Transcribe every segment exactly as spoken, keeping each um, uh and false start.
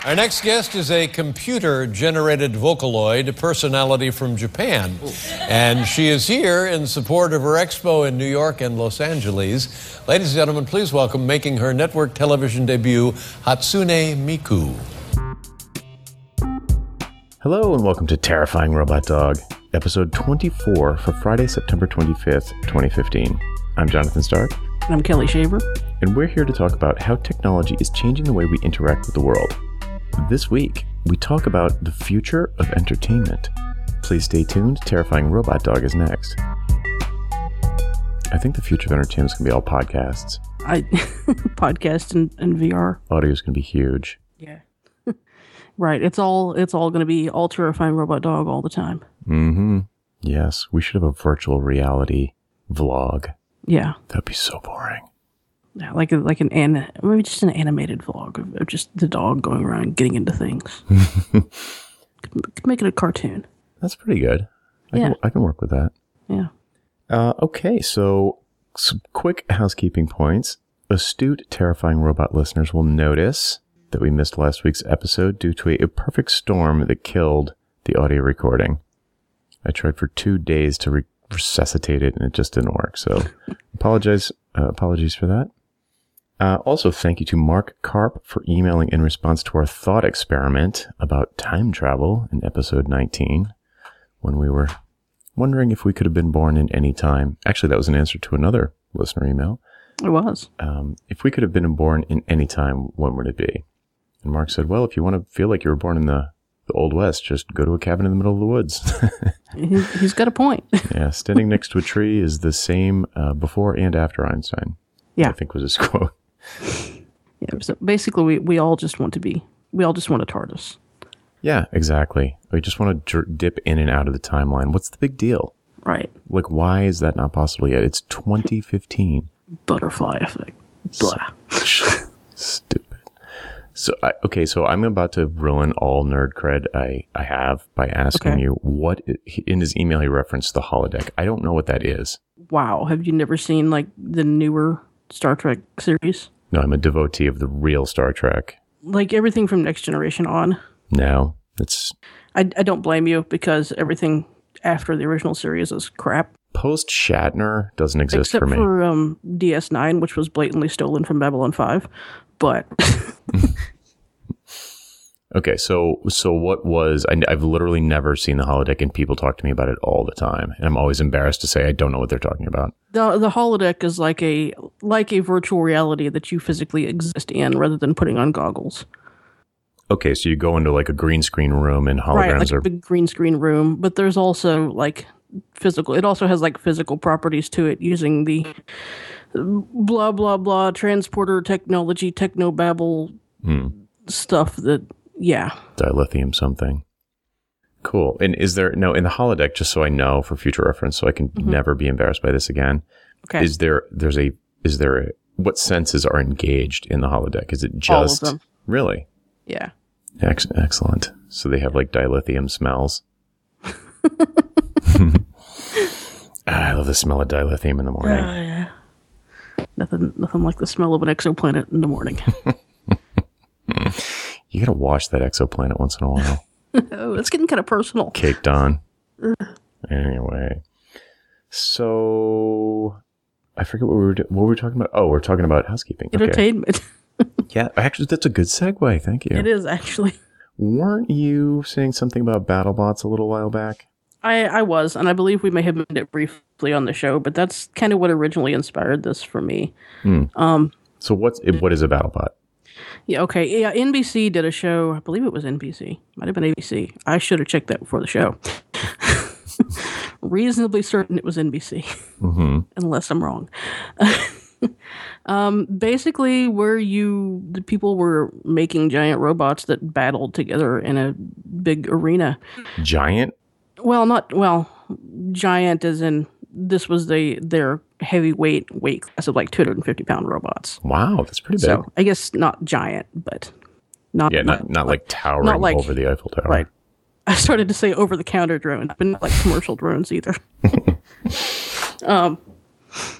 Our next guest is a computer-generated Vocaloid personality from Japan. Ooh. And she is here in support of her expo in New York and Los Angeles. Ladies and gentlemen, please welcome, making her network television debut, Hatsune Miku. Hello and welcome to Terrifying Robot Dog, episode twenty-four for Friday, September twenty-fifth, twenty fifteen. I'm Jonathan Stark. And I'm Kelly Shaver. And we're here to talk about how technology is changing the way we interact with the world. This week, we talk about the future of entertainment. Please stay tuned. Terrifying Robot Dog is next. I think the future of entertainment is going to be all podcasts. I Podcast and, and V R. Audio is going to be huge. Yeah. Right. It's all it's all going to be all Terrifying Robot Dog all the time. Mm-hmm. Yes. We should have a virtual reality vlog. Yeah. That'd be so boring. Yeah, like a, like an an maybe just an animated vlog of, of just the dog going around and getting into things. could, could make it a cartoon. That's pretty good. I yeah. can, I can work with that. Yeah. Uh, okay, so some quick housekeeping points. Astute Terrifying Robot listeners will notice that we missed last week's episode due to a, a perfect storm that killed the audio recording. I tried for two days to re- resuscitate it, and it just didn't work. So, apologize. Uh, apologies for that. Uh, also, thank you to Mark Karp for emailing in response to our thought experiment about time travel in episode nineteen, when we were wondering if we could have been born in any time. Actually, that was an answer to another listener email. It was. Um, if we could have been born in any time, when would it be? And Mark said, well, if you want to feel like you were born in the, the Old West, just go to a cabin in the middle of the woods. he, he's got a point. Yeah, standing next to a tree is the same uh, before and after Einstein. Yeah. I think was his quote. Yeah, so basically we, we all just want to be, we all just want a TARDIS. Yeah, exactly. We just want to dr- dip in and out of the timeline. What's the big deal? Right. Like, why is that not possible yet? It's twenty fifteen. Butterfly effect. Blah. Stupid. So, I, okay, so I'm about to ruin all nerd cred I, I have by asking okay. you what, it, in his email he referenced the holodeck. I don't know what that is. Wow. Have you never seen, like, the newer Star Trek series? No, I'm a devotee of the real Star Trek. Like everything from Next Generation on. No, it's... I, I don't blame you, because everything after the original series is crap. Post Shatner doesn't exist Except for me. Except for um, D S nine, which was blatantly stolen from Babylon five. But... Okay, so so what was... I, I've literally never seen the holodeck, and people talk to me about it all the time. And I'm always embarrassed to say I don't know what they're talking about. The the holodeck is like a like a virtual reality that you physically exist in, rather than putting on goggles. Okay, so you go into like a green screen room, and holograms right, like are... a big green screen room. But there's also like physical... It also has like physical properties to it, using the blah, blah, blah, transporter technology, technobabble hmm. stuff that... Yeah. Dilithium something. Cool. And is there, no, in the holodeck, just so I know for future reference, so I can mm-hmm. never be embarrassed by this again. Okay. Is there, there's a, is there a, what senses are engaged in the holodeck? Is it just, all of them. Really? Yeah. Ex- excellent. So they have like dilithium smells. ah, I love the smell of dilithium in the morning. Uh, yeah. Nothing, nothing like the smell of an exoplanet in the morning. You gotta wash that exoplanet once in a while. Oh, it's getting kind of personal. Caked on. Anyway. So, I forget what we were, what we were talking about. Oh, we're talking about housekeeping. Entertainment. Okay. Yeah, actually, that's a good segue. Thank you. It is, actually. Weren't you saying something about BattleBots a little while back? I, I was, and I believe we may have mentioned it briefly on the show, but that's kind of what originally inspired this for me. Hmm. Um, so what's what is a BattleBot? Yeah, okay. Yeah, N B C did a show. I believe it was N B C. Might have been A B C. I should have checked that before the show. Reasonably certain it was N B C, mm-hmm. unless I'm wrong. um, basically, where you the people were making giant robots that battled together in a big arena. Giant? Well, not well. Giant as in this was the their heavyweight weight class of like two hundred fifty pound robots. Wow, that's pretty big. So I guess not giant, but not yeah, not not, not like towering not like, over the Eiffel Tower. Right. I started to say over the counter drones, but not like commercial drones either. um.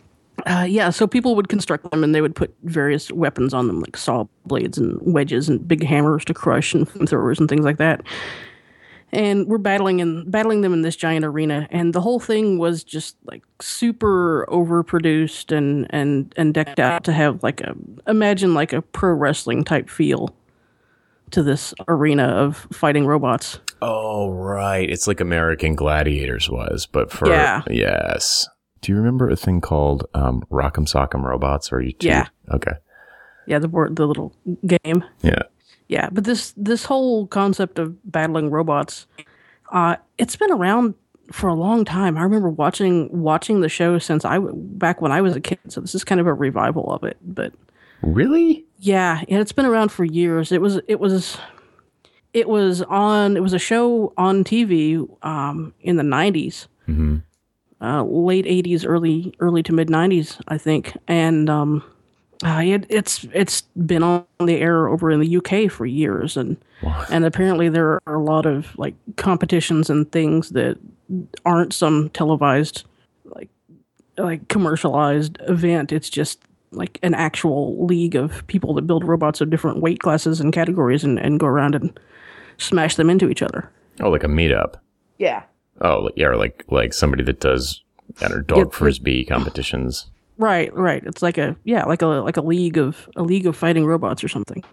Uh, yeah, so people would construct them and they would put various weapons on them, like saw blades and wedges and big hammers to crush and flamethrowers and things like that. And we're battling in battling them in this giant arena, and the whole thing was just like super overproduced and and and decked out to have like a imagine like a pro wrestling type feel to this arena of fighting robots. Oh, right. It's like American Gladiators was, but for Yeah. yes. Do you remember a thing called um, Rock'em Sock'em Robots? Or are you too? Yeah. Okay. Yeah, the board, the little game. Yeah. Yeah, but this this whole concept of battling robots, uh, it's been around for a long time. I remember watching watching the show since I w- back when I was a kid. So this is kind of a revival of it. But Really? yeah, yeah, it's been around for years. It was it was it was on it was a show on T V um, in the nineties, Mm-hmm. uh, late eighties, early early to mid nineties, I think, and. Um, Uh, it, it's it's been on the air over in the U K for years, and Wow. and apparently there are a lot of like competitions and things that aren't some televised like like commercialized event. It's just like an actual league of people that build robots of different weight classes and categories, and, and go around and smash them into each other. Oh, like a meetup. Yeah. Oh, yeah, or like like somebody that does I don't know, dog Yeah, like- frisbee competitions. Right, right. It's like a yeah, like a like a league of a league of fighting robots or something.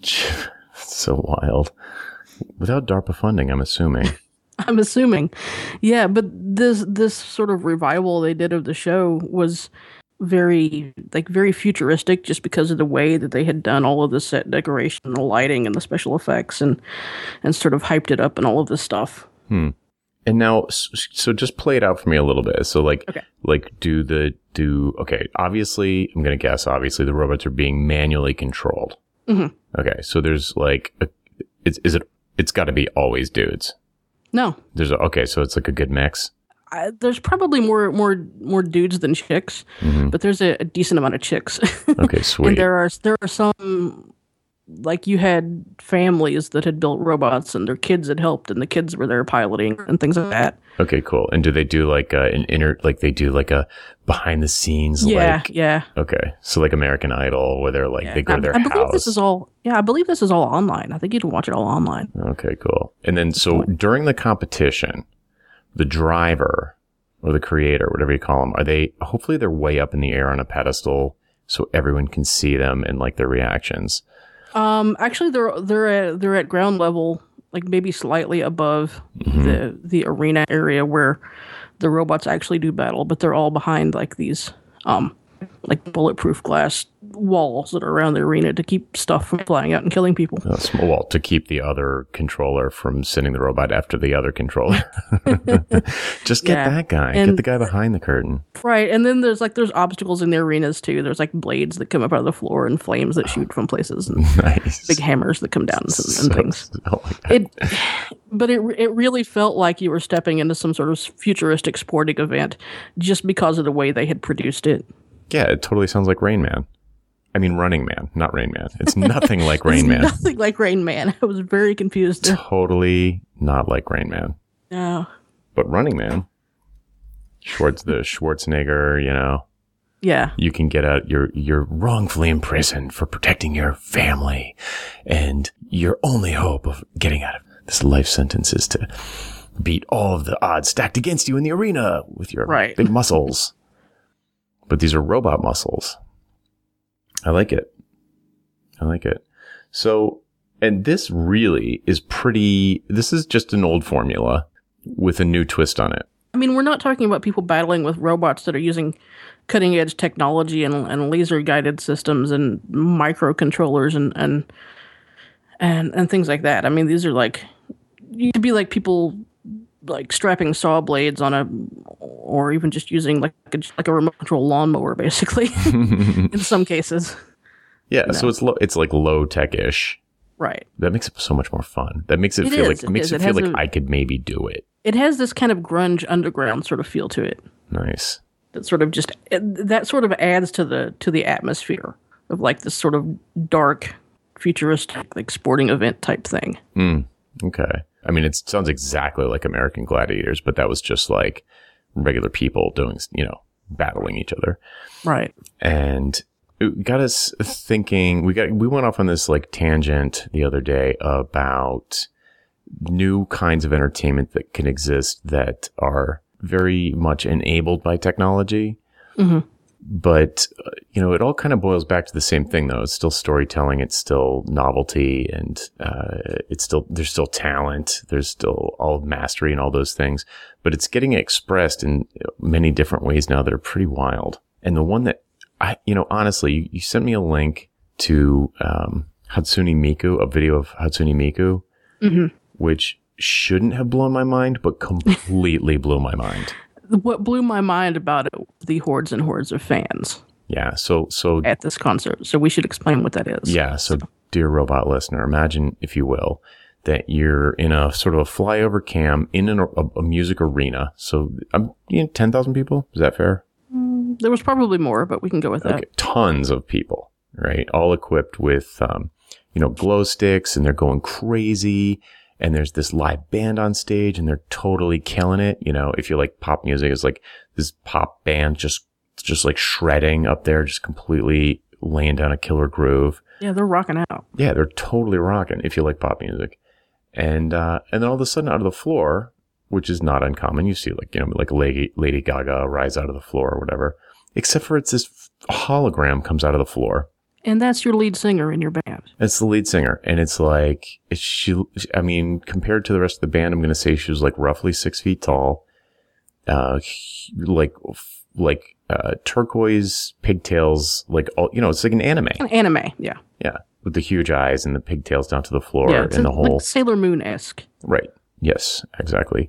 So wild. Without DARPA funding, I'm assuming. I'm assuming. Yeah, but this this sort of revival they did of the show was very like very futuristic just because of the way that they had done all of the set decoration and the lighting and the special effects and and sort of hyped it up and all of this stuff. Hmm. And now, s- so just play it out for me a little bit. So, like, Okay. like, do the do okay? Obviously, I'm gonna guess. Obviously, the robots are being manually controlled. Mhm. Okay, so there's like, a, it's is it? It's got to be always dudes. No. There's a, okay, so it's like a good mix. I, there's probably more more more dudes than chicks, Mhm. but there's a, a decent amount of chicks. Okay, sweet. And there are there are some like you had families that had built robots and their kids had helped and the kids were there piloting and things like that. Okay, cool. And do they do like uh, an inner, like they do like a behind the scenes, Yeah, like yeah. okay, so like American Idol, where they're like yeah. they go I, to their I believe house. this is all yeah, I believe this is all online. I think you can watch it all online. Okay, cool. And then so during the competition, the driver or the creator, whatever you call them, are they, hopefully they're way up in the air on a pedestal so everyone can see them and like their reactions. Um actually they're they're at they're at ground level, like maybe slightly above Mm-hmm. the the arena area where the robots actually do battle, but they're all behind like these um like bulletproof glass walls that are around the arena to keep stuff from flying out and killing people. Uh, small well, to keep the other controller from sending the robot after the other controller. Just get Yeah. that guy. And- get the guy behind the curtain. Right, and then there's like there's obstacles in the arenas too. There's like blades that come up out of the floor and flames that shoot from places, and Nice. big hammers that come down and, and So- things. oh my God. It, but it it really felt like you were stepping into some sort of futuristic sporting event just because of the way they had produced it. Yeah, it totally sounds like Rain Man. I mean, Running Man, not Rain Man. It's nothing like Rain It's Man. nothing like Rain Man. I was very confused there. Totally not like Rain Man. No. But Running Man, Schwartz, the Schwarzenegger, you know, Yeah. you can get out, you're, you're wrongfully imprisoned for protecting your family. And your only hope of getting out of this life sentence is to beat all of the odds stacked against you in the arena with your Right. big muscles. But these are robot muscles. I like it. I like it. So, and this really is pretty, this is just an old formula with a new twist on it. I mean, we're not talking about people battling with robots that are using cutting edge technology and, and laser guided systems and microcontrollers and, and and and things like that. I mean, these are like you could be like people like strapping saw blades on a, or even just using like a, like a remote control lawnmower, basically. In some cases, Yeah, so it's low, it's like low tech ish. right? That makes it so much more fun. That makes it, It feel is, like it makes is. it, It feel has like a- I could maybe do it. It has this kind of grunge underground sort of feel to it. Nice. That sort of just that sort of adds to the to the atmosphere of like this sort of dark, futuristic like sporting event type thing. Mm, okay. I mean, it sounds exactly like American Gladiators, but that was just like regular people doing, you know, battling each other. Right. And it got us thinking, we got, we went off on this like tangent the other day about new kinds of entertainment that can exist that are very much enabled by technology. Mm-hmm. But, uh, you know, it all kind of boils back to the same thing, though. It's still storytelling. It's still novelty. And uh, it's still, there's still talent. There's still all mastery and all those things. But it's getting expressed in many different ways now that are pretty wild. And the one that I, you know, honestly, you, you sent me a link to um, Hatsune Miku, a video of Hatsune Miku, mm-hmm. which shouldn't have blown my mind, but completely blew my mind. What blew my mind about it, the hordes and hordes of fans. Yeah, so so at this concert. So we should explain what that is. Yeah, so, so dear robot listener, imagine, if you will, that you're in a sort of a flyover cam in an, a, a music arena. So um, you know, ten thousand people? Is that fair? Mm, there was probably more, but we can go with that. Okay, tons of people, right? All equipped with, um, you know, glow sticks, and they're going crazy. And there's this live band on stage, and they're totally killing it. You know, if you like pop music, it's like this pop band just, just like shredding up there, just completely laying down a killer groove. Yeah, they're rocking out. Yeah, they're totally rocking if you like pop music. And, uh, and then all of a sudden out of the floor, which is not uncommon, you see like, you know, like Lady, Lady Gaga rise out of the floor or whatever, except for it's this hologram comes out of the floor. And that's your lead singer in your band. It's the lead singer. And it's like, it's she, I mean, compared to the rest of the band, I'm going to say she was like roughly six feet tall, uh, like, like, uh, turquoise pigtails, like, all, you know, it's like an anime. An anime, yeah. Yeah. With the huge eyes and the pigtails down to the floor yeah, and the like whole. Sailor Moon-esque. Right. Yes, exactly.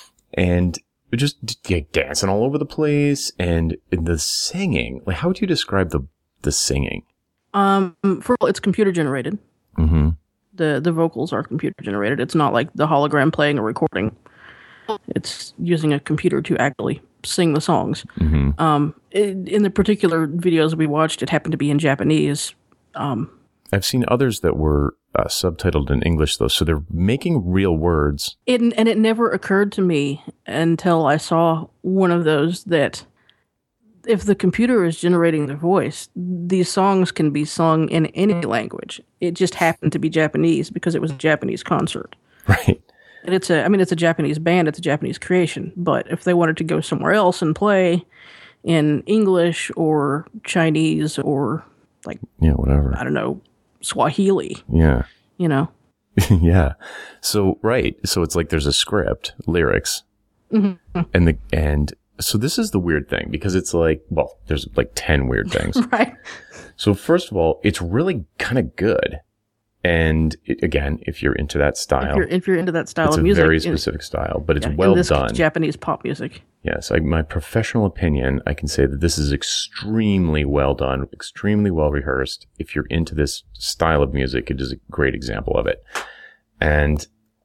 And just yeah, dancing all over the place. And the singing, like, how would you describe the, the singing? Um, for it's computer generated. Mm-hmm. The the vocals are computer generated. It's not like the hologram playing a recording. It's using a computer to actually sing the songs. Mm-hmm. Um, it, in the particular videos we watched, it happened to be in Japanese. Um, I've seen others that were uh, subtitled in English, though, so they're making real words. It, and it never occurred to me until I saw one of those that if the computer is generating the voice, these songs can be sung in any language. It just happened to be Japanese because it was a Japanese concert. Right. And it's a, I mean, it's a Japanese band, it's a Japanese creation. But if they wanted to go somewhere else and play in English or Chinese or like, yeah, whatever, I don't know, Swahili. Yeah. You know? Yeah. So, right. So it's like there's a script, lyrics, mm-hmm. and the, and, so this is the weird thing because it's like, well, there's like ten weird things. Right. So first of all, it's really kind of good. And it, again, if you're into that style, if you're, if you're into that style it's of a music, very specific style, but it's yeah, well in this done. Japanese pop music. Yes. I, my professional opinion, I can say that this is extremely well done, extremely well rehearsed. If you're into this style of music, it is a great example of it. And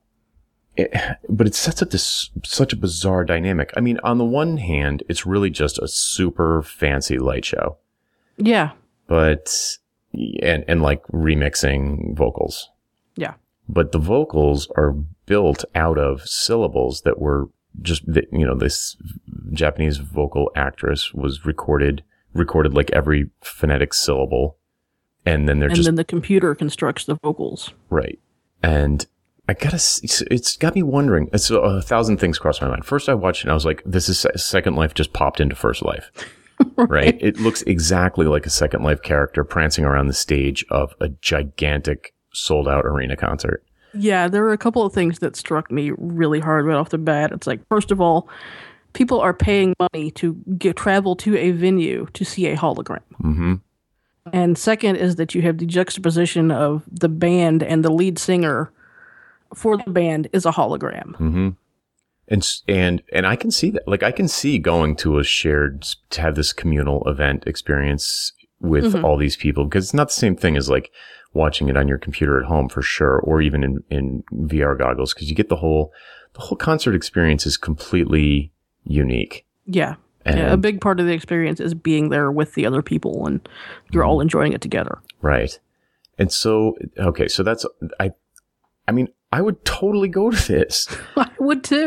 It, but it sets up this such a bizarre dynamic. I mean, on the one hand, it's really just a super fancy light show. Yeah. But, and, and like remixing vocals. Yeah. But the vocals are built out of syllables that were just, you know, this Japanese vocal actress was recorded, recorded like every phonetic syllable. And then they're and just. And then the computer constructs the vocals. Right. And I gotta, it's got me wondering. It's a, a thousand things crossed my mind. First, I watched it and I was like, this is Second Life just popped into First Life, right. right? It looks exactly like a Second Life character prancing around the stage of a gigantic sold out arena concert. Yeah, there were a couple of things that struck me really hard right off the bat. It's like, first of all, people are paying money to get, travel to a venue to see a hologram. Mm-hmm. And second is that you have the juxtaposition of the band and the lead singer for the band is a hologram. Mm-hmm. And, and, and I can see that, like, I can see going to a shared, to have this communal event experience with mm-hmm. all these people, because it's not the same thing as like watching it on your computer at home for sure, or even in, in V R goggles, because you get the whole, the whole concert experience is completely unique. Yeah. Yeah. A big part of the experience is being there with the other people and you're mm-hmm. all enjoying it together. Right. And so, okay, so that's, I, I mean, I would totally go to this. I would too.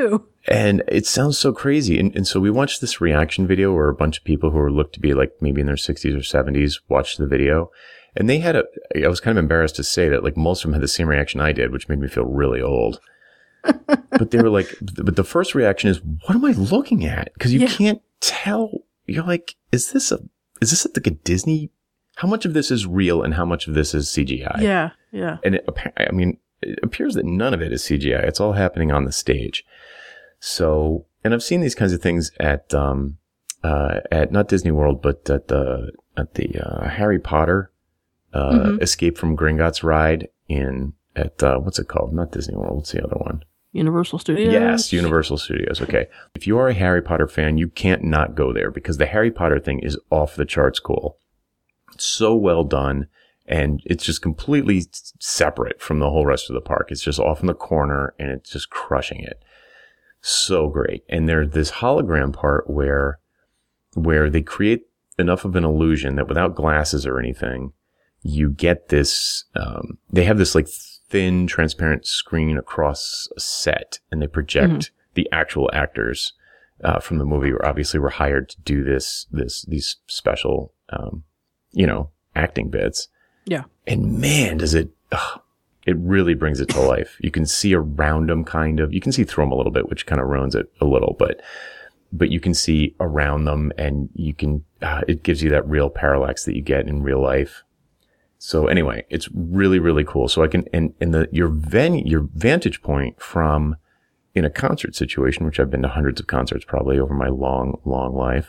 And it sounds so crazy. And, and so we watched this reaction video where a bunch of people who were looked to be like maybe in their sixties or seventies watched the video. And they had a, I was kind of embarrassed to say that like most of them had the same reaction I did, which made me feel really old. But they were like, but the first reaction is, what am I looking at? Because you yeah. can't tell. You're like, is this a, is this like a Disney? How much of this is real and how much of this is C G I? Yeah, yeah. And it, I mean, it appears that none of it is C G I. It's all happening on the stage. So, and I've seen these kinds of things at, um, uh, at not Disney World, but at the, at the, uh, Harry Potter, uh, mm-hmm. Escape from Gringotts ride in, at, uh, what's it called? Not Disney World. What's the other one? Universal Studios. Yes, Universal Studios. Okay. If you are a Harry Potter fan, you can't not go there because the Harry Potter thing is off the charts cool. It's so well done. And it's just completely separate from the whole rest of the park. It's just off in the corner and it's just crushing it. So great. And there's this hologram part where, where they create enough of an illusion that without glasses or anything, you get this, um, they have this like thin, transparent screen across a set and they project mm-hmm. the actual actors, uh, from the movie who obviously were hired to do this, this, these special, um, you know, acting bits. Yeah. And man, does it, ugh, it really brings it to life. You can see around them kind of, you can see through them a little bit, which kind of ruins it a little, but, but you can see around them and you can, uh, it gives you that real parallax that you get in real life. So anyway, it's really, really cool. So I can, and, and the, your venue, your vantage point from in a concert situation, which I've been to hundreds of concerts probably over my long, long life,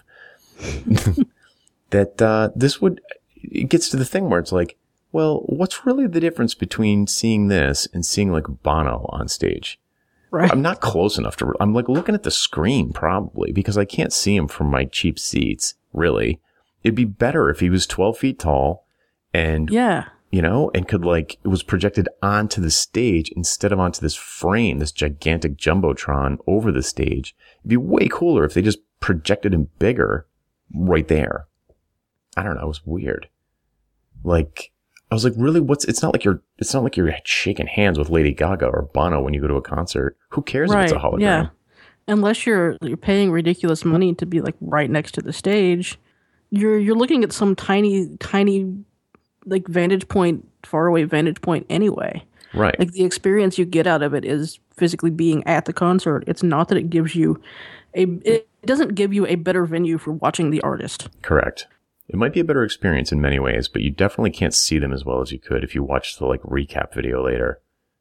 that, uh, this would, it gets to the thing where it's like, well, what's really the difference between seeing this and seeing like Bono on stage? Right. I'm not close enough to, I'm like looking at the screen probably because I can't see him from my cheap seats, really. It'd be better if he was twelve feet tall and, yeah, you know, and could like, it was projected onto the stage instead of onto this frame, this gigantic Jumbotron over the stage. It'd be way cooler if they just projected him bigger right there. I don't know. It was weird. Like, I was like, really, what's, it's not like you're, it's not like you're shaking hands with Lady Gaga or Bono when you go to a concert. Who cares right, if it's a hologram? Yeah. Unless you're, you're paying ridiculous money to be like right next to the stage, you're, you're looking at some tiny, tiny, like vantage point, far away vantage point anyway. Right. Like the experience you get out of it is physically being at the concert. It's not that it gives you a, it doesn't give you a better venue for watching the artist. Correct. It might be a better experience in many ways, but you definitely can't see them as well as you could if you watch the like recap video later.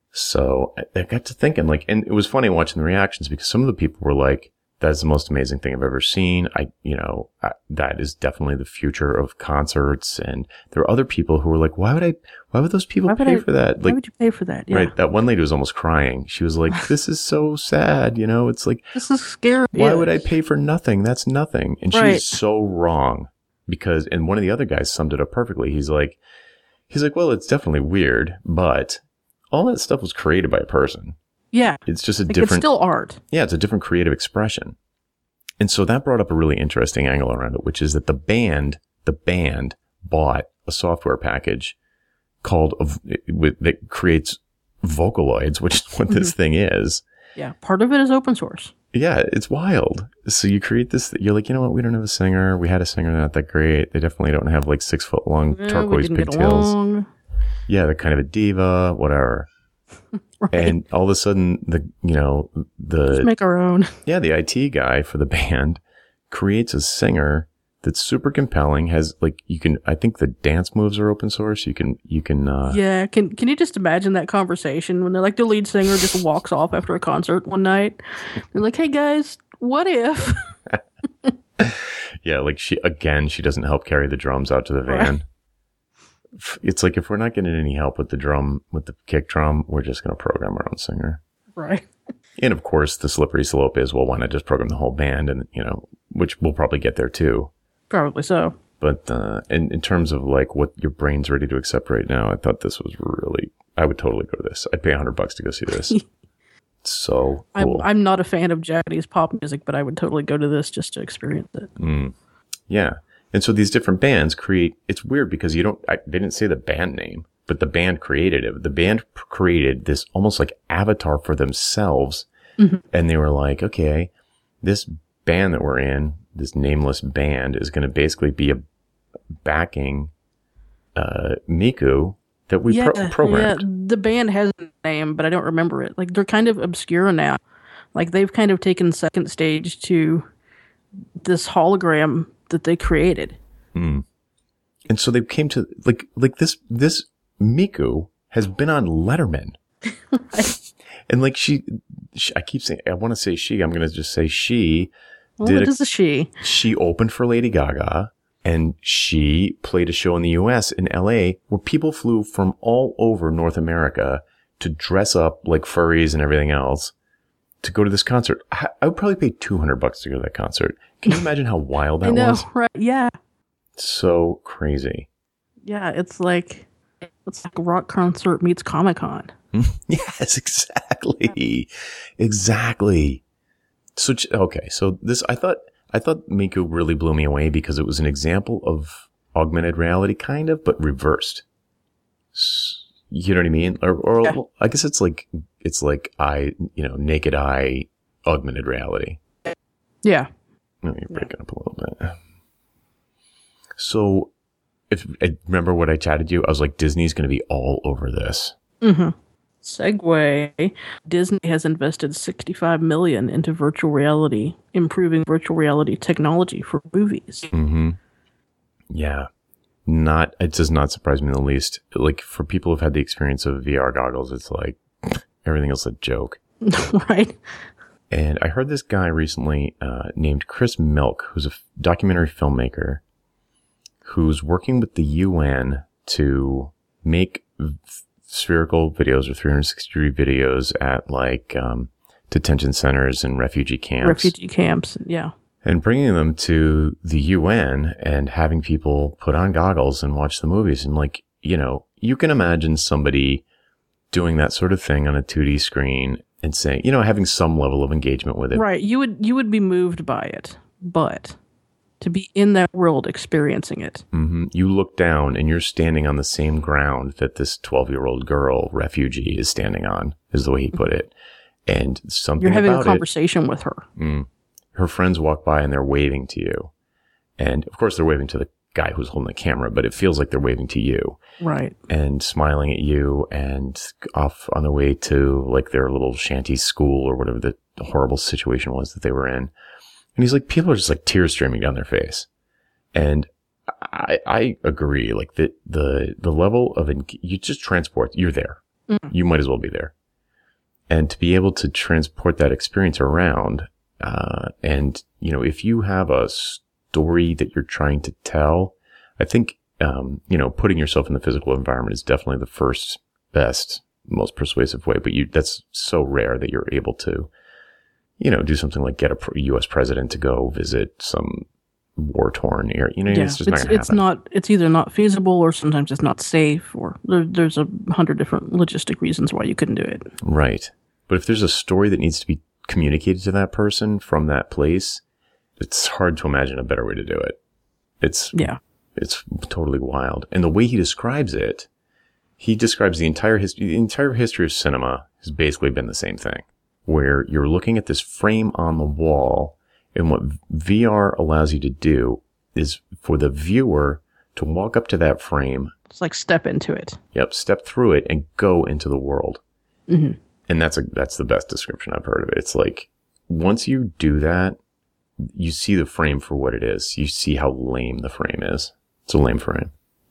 So I, I got to thinking like, and it was funny watching the reactions because some of the people were like, that's the most amazing thing I've ever seen. I, you know, I, that is definitely the future of concerts. And there were other people who were like, why would I, why would those people pay I, for that? Why like, would you pay for that? Yeah. Right. That one lady was almost crying. She was like, this is so sad. You know, it's like, this is scary. Why yeah. would I pay for nothing? That's nothing. And she right. was so wrong. Because, and one of the other guys summed it up perfectly. He's like, he's like, well, it's definitely weird, but all that stuff was created by a person. Yeah. It's just a like different, it's still art. Yeah. It's a different creative expression. And so that brought up a really interesting angle around it, which is that the band, the band bought a software package called, with, that creates Vocaloids, which is what this thing is. Yeah. Part of it is open source. Yeah, it's wild. So you create this, you're like, you know what, we don't have a singer. We had a singer, not that great. They definitely don't have like six foot long yeah, turquoise pigtails. Yeah, they're kind of a diva, whatever. Right. And all of a sudden, the, you know, the. Let's make our own. Yeah, the I T guy for the band creates a singer that's super compelling, has like, you can, I think the dance moves are open source. You can, you can, uh. Yeah, can, can you just imagine that conversation when they're like, the lead singer just walks off after a concert one night? They're like, hey guys, what if? Yeah, like she, again, she doesn't help carry the drums out to the van. Right. It's like, if we're not getting any help with the drum, with the kick drum, we're just going to program our own singer. Right. And of course, the slippery slope is, well, why not just program the whole band? And, you know, which we'll probably get there too. Probably so. But uh, in, in terms of like what your brain's ready to accept right now, I thought this was really, I would totally go to this. I'd pay a hundred bucks to go see this. So cool. I'm, I'm not a fan of Japanese pop music, but I would totally go to this just to experience it. Mm. Yeah. And so these different bands create, it's weird because you don't, I, they didn't say the band name, but the band created it. The band created this almost like avatar for themselves Mhm. And they were like, okay, this band that we're in, this nameless band, is going to basically be a backing uh, Miku that we yeah, pro- programmed. yeah. The band has a name, but I don't remember it. Like they're kind of obscure now. Like they've kind of taken second stage to this hologram that they created. Mm. And so they came to like like this this Miku has been on Letterman. And like she, she, I keep saying, I want to say she, I'm going to just say she. Well, did it a, is a she. She opened for Lady Gaga, and she played a show in the U S, in L A, where people flew from all over North America to dress up like furries and everything else to go to this concert. I, I would probably pay two hundred bucks to go to that concert. Can you imagine how wild that I know, was? right? Yeah. So crazy. Yeah, it's like, it's like a rock concert meets Comic-Con. Yes, exactly. Exactly. So, okay. So this, I thought, I thought Miku really blew me away because it was an example of augmented reality, kind of, but reversed. You know what I mean? Or, or Yeah. I guess it's like, it's like eye, you know, naked eye augmented reality. Yeah. No, you're breaking up a little bit. So, if I remember what I chatted you, I was like, Disney's going to be all over this. Mm-hmm. Segue. Disney has invested sixty-five million dollars into virtual reality, improving virtual reality technology for movies. Mm-hmm. Yeah. Not, it does not surprise me in the least. Like, for people who've had the experience of V R goggles, it's like, everything else is a joke. Right? And I heard this guy recently uh, named Chris Milk, who's a f- documentary filmmaker, who's working with the U N to make v- spherical videos or three sixty degree videos at like um, detention centers and refugee camps. Refugee camps, yeah. And bringing them to the U N and having people put on goggles and watch the movies. And like, you know, you can imagine somebody doing that sort of thing on a two D screen and saying, you know, having some level of engagement with it. Right. You would you would be moved by it, but to be in that world experiencing it. Mm-hmm. You look down and you're standing on the same ground that this twelve-year-old girl refugee is standing on, is the way he put it. And something You're having about a conversation it, with her. Mm, her friends walk by and they're waving to you. And of course they're waving to the guy who's holding the camera, but it feels like they're waving to you. Right. And smiling at you and off on the way to like their little shanty school or whatever the horrible situation was that they were in. And he's like, people are just like tears streaming down their face. And I, I agree. Like the, the, the level of, you just transport, you're there. Mm. You might as well be there. And to be able to transport that experience around, uh, and, you know, if you have a story that you're trying to tell, I think, um, you know, putting yourself in the physical environment is definitely the first, best, most persuasive way. But you, that's so rare that you're able to, you know, do something like get a U S president to go visit some war-torn area. You know, yeah, it's just it's, not going to it's happen. not, it's either not feasible or sometimes it's not safe, or there, there's a hundred different logistic reasons why you couldn't do it. Right. But if there's a story that needs to be communicated to that person from that place, it's hard to imagine a better way to do it. It's, yeah, it's totally wild. And the way he describes it, he describes the entire history, the entire history of cinema has basically been the same thing, where you're looking at this frame on the wall, and what V R allows you to do is for the viewer to walk up to that frame. It's like step into it. Yep. Step through it and go into the world. Mm-hmm. And that's a, that's the best description I've heard of it. It's like, once you do that, you see the frame for what it is. You see how lame the frame is. It's a lame frame.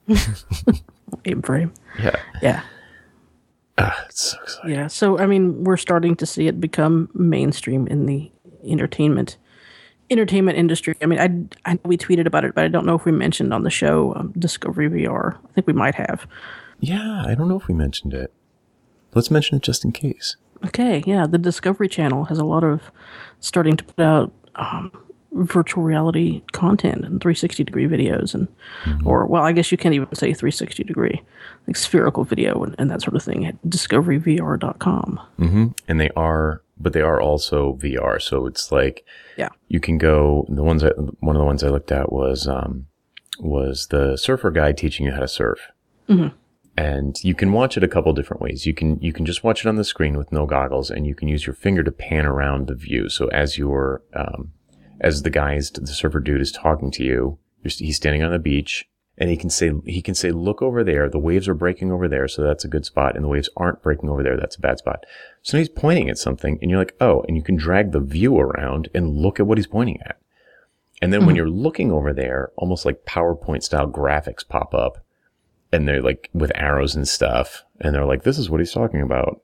Lame frame. Yeah. Yeah. Ah, it's so exciting. Yeah. So, I mean, we're starting to see it become mainstream in the entertainment entertainment industry. I mean, I, I know we tweeted about it, but I don't know if we mentioned on the show um, Discovery V R. I think we might have. Yeah, I don't know if we mentioned it. Let's mention it just in case. Okay, yeah. The Discovery Channel has a lot of starting to put out um, virtual reality content and three sixty degree videos, and mm-hmm. or, well, I guess you can't even say three sixty degree, like spherical video and, and that sort of thing at discovery v r dot com. Mm-hmm. And they are, but they are also V R. So it's like, yeah, you can go, the ones, I, one of the ones I looked at was, um, was the surfer guy teaching you how to surf. Mm-hmm. And you can watch it a couple different ways. You can, you can just watch it on the screen with no goggles, and you can use your finger to pan around the view. So as you're, um, as the guy is, the surfer dude is talking to you, he's standing on the beach, and he can say, he can say, look over there. The waves are breaking over there. So that's a good spot. And the waves aren't breaking over there. That's a bad spot. So he's pointing at something, and you're like, oh, and you can drag the view around and look at what he's pointing at. And then mm-hmm. when you're looking over there, almost like PowerPoint style graphics pop up. And they're like with arrows and stuff. And they're like, this is what he's talking about.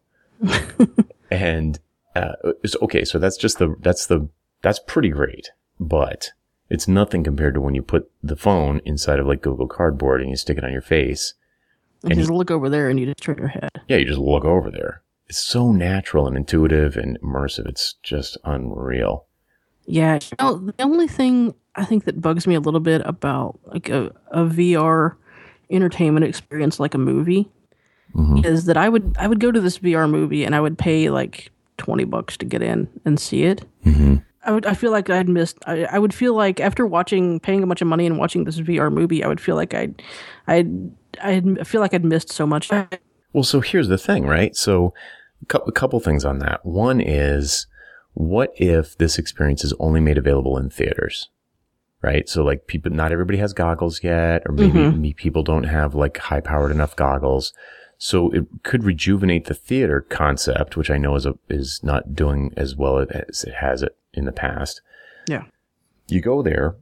and, uh, it's okay. So that's just the, that's the, that's pretty great, but it's nothing compared to when you put the phone inside of like Google Cardboard and you stick it on your face. And, and you just look over there and you just turn your head. Yeah. You just look over there. It's so natural and intuitive and immersive. It's just unreal. Yeah. You know, the only thing I think that bugs me a little bit about like a, a V R entertainment experience like a movie mm-hmm. is that I would I would go to this V R movie and I would pay like twenty bucks to get in and see it. Mm-hmm. I would I feel like I'd missed I, I would feel like after watching paying a bunch of money and watching this V R movie, I would feel like I'd I'd I'd feel like I'd missed so much. Well, so here's the thing, right? So a couple things on that. One is, what if this experience is only made available in theaters? Right. So like people, not everybody has goggles yet, or maybe mm-hmm. people don't have like high powered enough goggles. So it could rejuvenate the theater concept, which I know is a, is not doing as well as it has it in the past. Yeah. You go there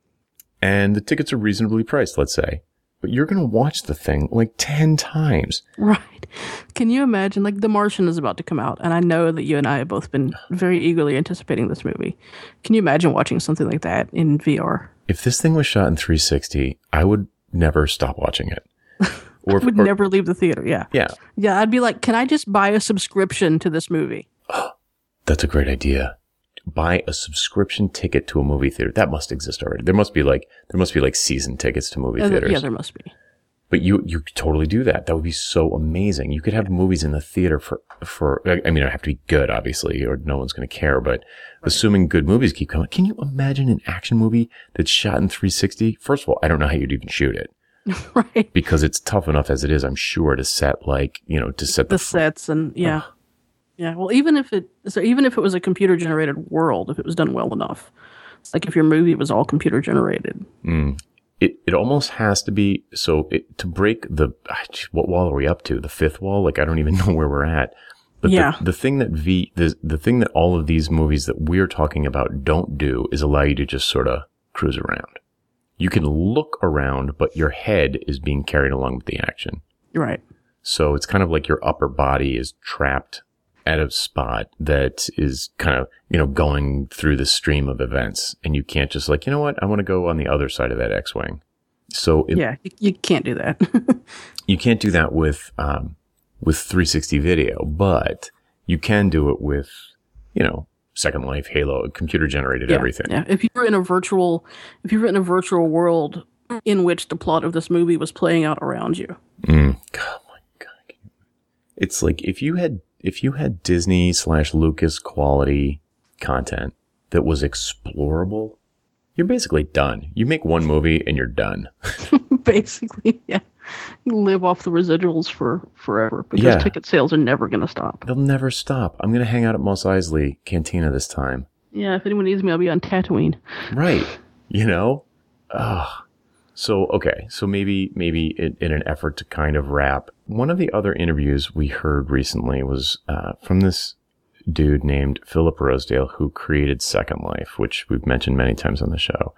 and the tickets are reasonably priced, let's say, but you're going to watch the thing like ten times. Right. Can you imagine, like, The Martian is about to come out, and I know that you and I have both been very eagerly anticipating this movie. Can you imagine watching something like that in V R? If this thing was shot in three sixty, I would never stop watching it. Or, I would or, never leave the theater, yeah. Yeah. Yeah, I'd be like, can I just buy a subscription to this movie? That's a great idea. Buy a subscription ticket to a movie theater. That must exist already. There must be like, there must be like season tickets to movie yeah, theaters. Yeah, there must be. But you, you could totally do that. That would be so amazing. You could have movies in the theater for, for, I mean, it would have to be good, obviously, or no one's going to care, but right. assuming good movies keep coming. Can you imagine an action movie that's shot in three sixty? First of all, I don't know how you'd even shoot it. Right. Because it's tough enough as it is, I'm sure, to set like, you know, to set the, the sets and yeah. Uh, yeah. Well, even if it, so even if it was a computer generated world, if it was done well enough, it's like if your movie was all computer generated. Mm. It it almost has to be, so it, to break the, what wall are we up to? The fifth wall? Like, I don't even know where we're at. But yeah. the, the thing that V, the, the thing that all of these movies that we're talking about don't do is allow you to just sort of cruise around. You can look around, but your head is being carried along with the action. Right. So it's kind of like your upper body is trapped at a spot that is kind of, you know, going through the stream of events, and you can't just like, you know what, I want to go on the other side of that X-wing. So it, yeah, you, you can't do that. You can't do that with um with three sixty video, but you can do it with, you know, Second Life, Halo, computer generated yeah, everything. Yeah, if you were in a virtual, if you were in a virtual world in which the plot of this movie was playing out around you. Mm. Oh my God, it's like if you had. If you had Disney slash Lucas quality content that was explorable, you're basically done. You make one movie and you're done. Basically, yeah. You live off the residuals for forever because yeah. ticket sales are never going to stop. They'll never stop. I'm going to hang out at Mos Eisley Cantina this time. Yeah, if anyone needs me, I'll be on Tatooine. Right. You know? Ugh. So, okay. So maybe, maybe in, in an effort to kind of wrap, one of the other interviews we heard recently was uh, from this dude named Philip Rosedale, who created Second Life, which we've mentioned many times on the show.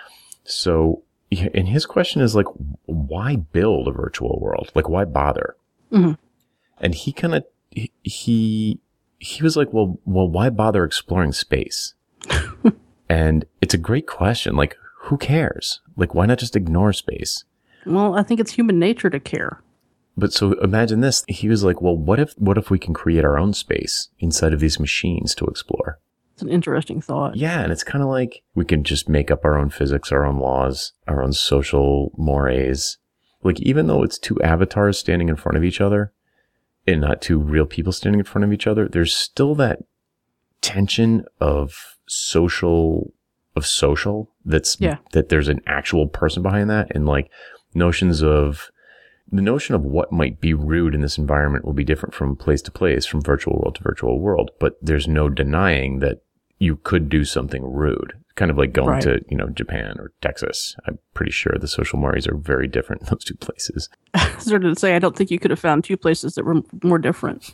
So, and his question is like, why build a virtual world? Like, why bother? Mm-hmm. And he kind of, he, he, he was like, well, well, why bother exploring space? And it's a great question. Like, who cares? Like, why not just ignore space? Well, I think it's human nature to care. But so imagine this. He was like, well, what if, what if we can create our own space inside of these machines to explore? It's an interesting thought. Yeah. And it's kind of like we can just make up our own physics, our own laws, our own social mores. Like, even though it's two avatars standing in front of each other and not two real people standing in front of each other, there's still that tension of social, of social that's, yeah. that there's an actual person behind that, and like notions of, the notion of what might be rude in this environment will be different from place to place, from virtual world to virtual world. But there's no denying that you could do something rude. Kind of like going Right. to, you know, Japan or Texas. I'm pretty sure the social mores are very different in those two places. Sort of to say, I don't think you could have found two places that were more different.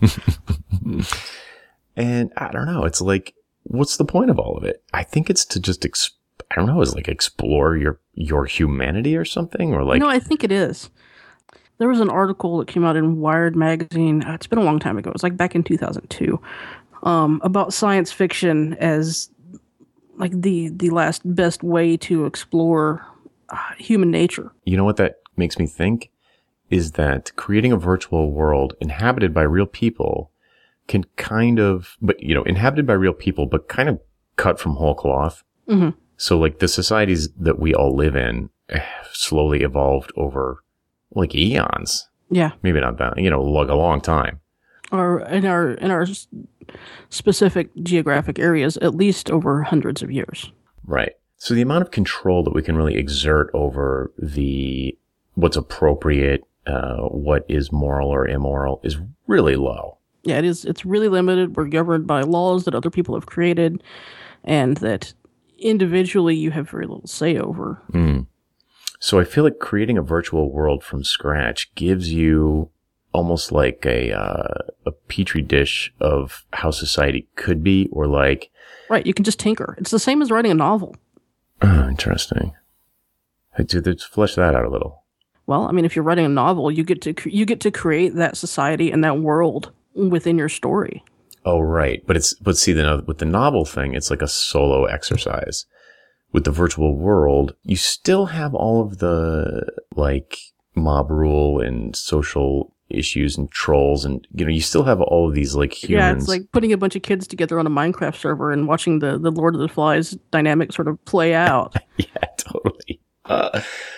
And I don't know. It's like, what's the point of all of it? I think it's to just, ex- I don't know, is like explore your, your humanity or something, or like, No, I think it is. There was an article that came out in Wired magazine. Uh, it's been a long time ago. It was like back in two thousand two, um, about science fiction as like the the last best way to explore uh, human nature. you know what that makes me think is that creating a virtual world inhabited by real people can kind of, but you know, inhabited by real people, but kind of cut from whole cloth. Mm-hmm. So like the societies that we all live in eh, slowly evolved over like eons. Yeah, Maybe not that, you know, like a long time. or in our in our s- specific geographic areas, at least over hundreds of years. Right. So the amount of control that we can really exert over the, what's appropriate, uh, what is moral or immoral is really low. Yeah, it is. It's really limited. We're governed by laws that other people have created, and that individually you have very little say over. Mm. So I feel like creating a virtual world from scratch gives you almost like a, uh, a petri dish of how society could be, or like, Right, you can just tinker. It's the same as writing a novel. oh, interesting. Hey, dude, let's flesh that out a little. Well, I mean, if you're writing a novel, you get to cre- you get to create that society and that world within your story. Oh, right. But it's, but see, the, with the novel thing, it's like a solo exercise. With the virtual world, you still have all of the, like, mob rule and social issues and trolls, and, you know, you still have all of these, like, humans. Yeah, it's like putting a bunch of kids together on a Minecraft server and watching the, the Lord of the Flies dynamic sort of play out. Yeah, totally. Uh,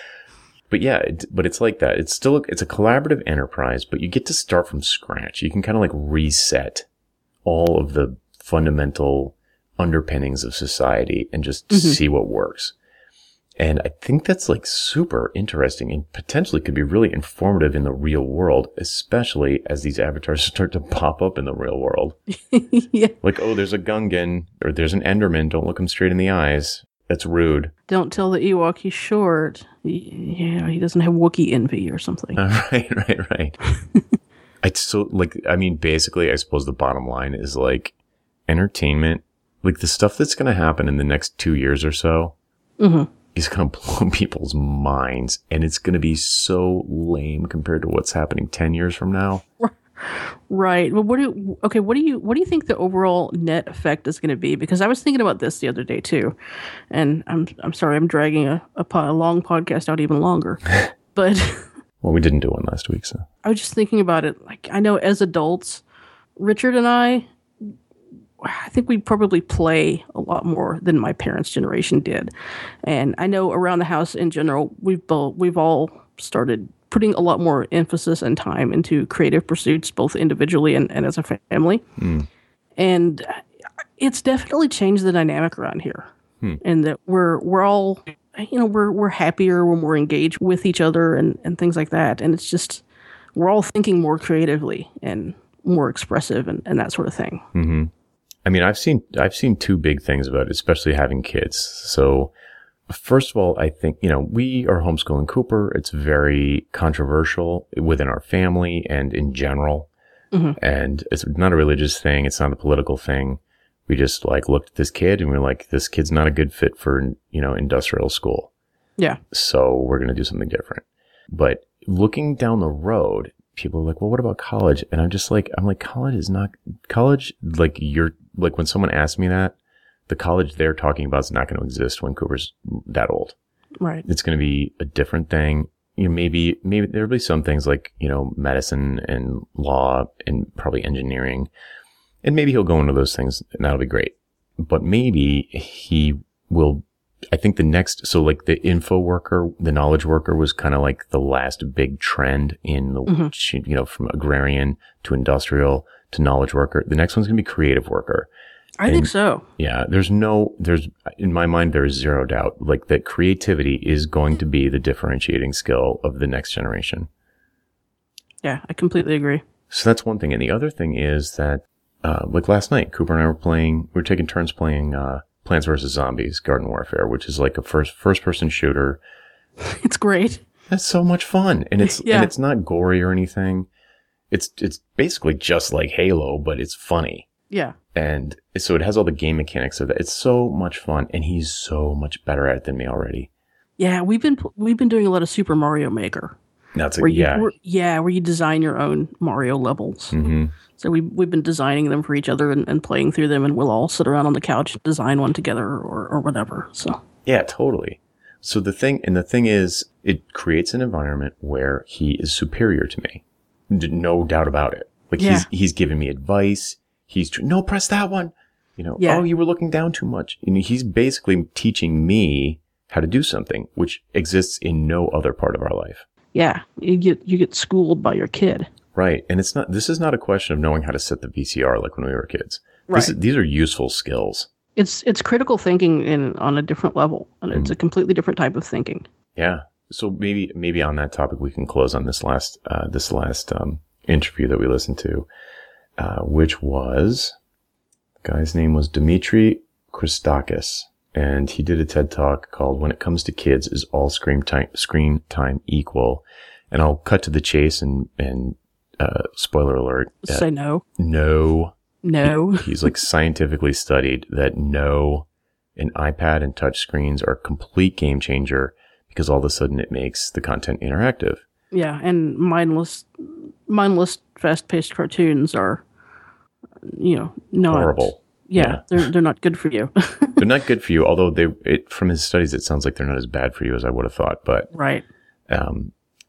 but yeah, it, but it's like that. It's still, it's a collaborative enterprise, but you get to start from scratch. You can kind of like reset all of the fundamental underpinnings of society and just Mhm. see what works. And I think that's like super interesting and potentially could be really informative in the real world, especially as these avatars start to pop up in the real world. Yeah. Like, oh, there's a Gungan or there's an Enderman. Don't look him straight in the eyes. That's rude. Don't tell the Ewok he's short. He, yeah, he doesn't have Wookiee envy or something. Uh, right, right, right. I still like, I mean, basically, I suppose the bottom line is like entertainment, like the stuff that's going to happen in the next two years or so Mm-hmm. is going to blow people's minds. And it's going to be so lame compared to what's happening ten years from now. Right. Well, what do you, okay? What do you what do you think the overall net effect is going to be? Because I was thinking about this the other day too, and I'm I'm sorry I'm dragging a a, po- a long podcast out even longer, but Well, we didn't do one last week, so. I was just thinking about it. Like I know as adults, Richard and I, I think we probably play a lot more than my parents' generation did, and I know around the house in general, we've both we've all started putting a lot more emphasis and time into creative pursuits, both individually and, and as a family. Mm. And it's definitely changed the dynamic around here. Hmm. And that we're we're all, you know, we're we're happier, we're more engaged with each other and, and things like that. And it's just, we're all thinking more creatively and more expressive and, and that sort of thing. Mm-hmm. I mean, I've seen, I've seen two big things about it, especially having kids. So first of all, I think, you know, we are homeschooling Cooper. It's very controversial within our family and in general. Mhm. And it's not a religious thing. It's not a political thing. We just like looked at this kid and we're like, this kid's not a good fit for, you know, industrial school. Yeah. So we're going to do something different. But looking down the road, people are like, well, what about college? And I'm just like, I'm like, college is not college. Like you're like, when someone asks me that, the college they're talking about is not going to exist when Cooper's that old. Right. It's going to be a different thing. You know, maybe, maybe there'll be some things like, you know, medicine and law and probably engineering. And maybe he'll go into those things and that'll be great. But maybe he will, I think the next, so like the info worker, the knowledge worker was kind of like the last big trend in the, Mhm. you know, from agrarian to industrial to knowledge worker. The next one's going to be creative worker. I And- think so. Yeah, there's no, there's, in my mind, there is zero doubt, like that creativity is going to be the differentiating skill of the next generation. Yeah, I completely agree. So that's one thing. And the other thing is that, uh, like last night, Cooper and I were playing, we were taking turns playing, uh, Plants versus. Zombies Garden Warfare, which is like a first, first person shooter. It's great. That's so much fun. And it's, yeah. and it's not gory or anything. It's, it's basically just like Halo, but it's funny. Yeah. And so it has all the game mechanics of that. It's so much fun. And he's so much better at it than me already. Yeah. We've been, we've been doing a lot of Super Mario Maker. That's a, where you, yeah. Where, yeah. Where you design your own Mario levels. Mm-hmm. So we, we've been designing them for each other and, and playing through them. And we'll all sit around on the couch and design one together or, or whatever. So. Yeah, totally. So the thing, and the thing is, it creates an environment where he is superior to me. No doubt about it. Like yeah. he's, he's giving me advice. He's, no, press that one. You know, yeah. oh, you were looking down too much. You know, he's basically teaching me how to do something, which exists in no other part of our life. Yeah. You get, you get schooled by your kid. Right. And it's not, this is not a question of knowing how to set the V C R like when we were kids. Right. This is, these are useful skills. It's, it's critical thinking in, on a different level, and it's mm. a completely different type of thinking. Yeah. So maybe, maybe on that topic, we can close on this last, uh, this last, um, interview that we listened to, uh, which was, the guy's name was Dimitri Christakis, and he did a TED Talk called "When It Comes to Kids, Is All Screen Time, Screen Time Equal?" And I'll cut to the chase and, and, uh, spoiler alert. Say no. No. No. He, he's like scientifically studied that no, an iPad and touch screens are a complete game changer because all of a sudden it makes the content interactive. Yeah, and mindless, mindless, fast-paced cartoons are, you know, not horrible. Yeah, yeah. they're they're not good for you. They're not good for you. Although they, it, from his studies, it sounds like they're not as bad for you as I would have thought. But right. Um,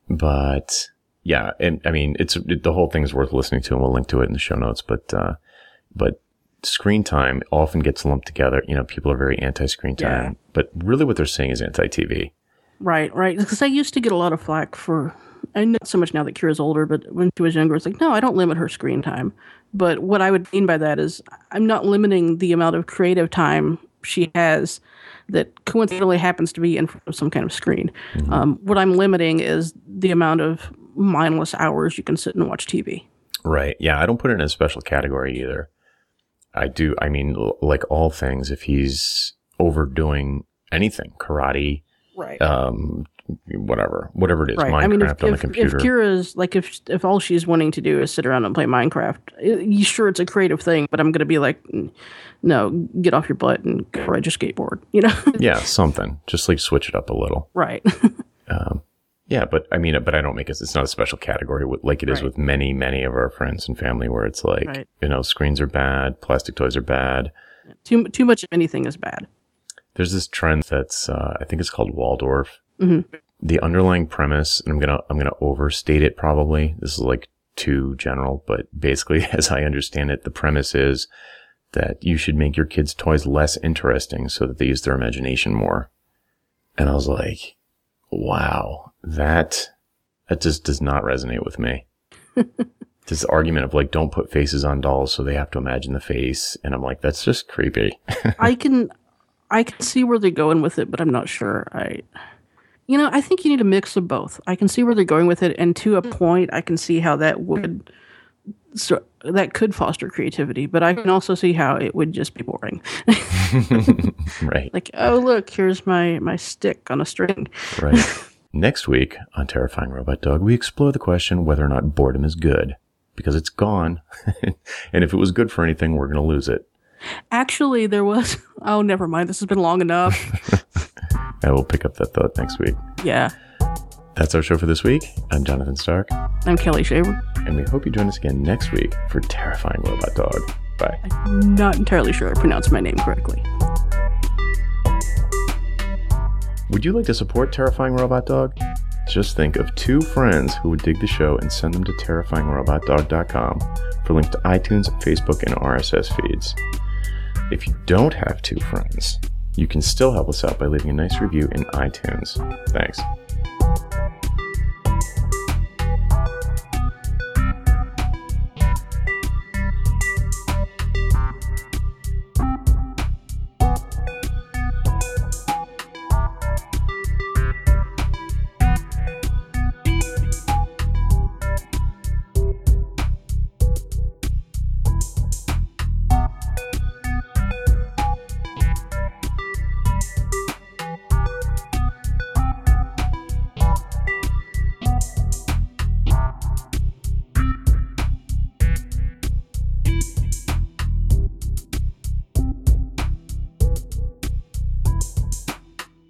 but yeah, and I mean, it's it, the whole thing is worth listening to, and we'll link to it in the show notes. But uh, but screen time often gets lumped together. You know, people are very anti-screen time, yeah. but really what they're saying is anti-T V. Right, right. Because I used to get a lot of flack for, and not so much now that Kira's older, but when she was younger, it's like, no, I don't limit her screen time. But what I would mean by that is I'm not limiting the amount of creative time she has that coincidentally happens to be in front of some kind of screen. Mm-hmm. Um, what I'm limiting is the amount of mindless hours you can sit and watch T V. Right. Yeah, I don't put it in a special category either. I do. I mean, like all things, if he's overdoing anything, karate, right. Um, whatever, whatever it is, right. Minecraft I mean, if, on if, the computer. If Kira's like, if if all she's wanting to do is sit around and play Minecraft, you sure it's a creative thing, but I'm going to be like, no, get off your butt and go ride your skateboard, you know? Yeah, something. Just like switch it up a little. Right. um, yeah, but I mean, but I don't make it, it's not a special category with, like it is right. with many, many of our friends and family where it's like, right. you know, screens are bad, plastic toys are bad. Too, too much of anything is bad. There's this trend that's, uh, I think it's called Waldorf. Mm-hmm. The underlying premise, and I'm going to, I'm going to overstate it probably. This is like too general, but basically as I understand it, the premise is that you should make your kids' toys less interesting so that they use their imagination more. And I was like, wow, that, that just does not resonate with me. This argument of like, don't put faces on dolls so they have to imagine the face. And I'm like, that's just creepy. I can, I can see where they're going with it, but I'm not sure. I, you know, I think you need a mix of both. I can see where they're going with it. And to a point, I can see how that would, so that could foster creativity, but I can also see how it would just be boring. Right. Like, oh, look, here's my, my stick on a string. Right. Next week on Terrifying Robot Dog, we explore the question whether or not boredom is good, because it's gone. And if it was good for anything, we're going to lose it. Actually, there was... Oh, never mind. This has been long enough. I will pick up that thought next week. Yeah. That's our show for this week. I'm Jonathan Stark. I'm Kelly Shaver. And we hope you join us again next week for Terrifying Robot Dog. Bye. I'm not entirely sure I pronounced my name correctly. Would you like to support Terrifying Robot Dog? Just think of two friends who would dig the show and send them to terrifying robot dog dot com for links to iTunes, Facebook, and R S S feeds. If you don't have two friends, you can still help us out by leaving a nice review in iTunes. Thanks.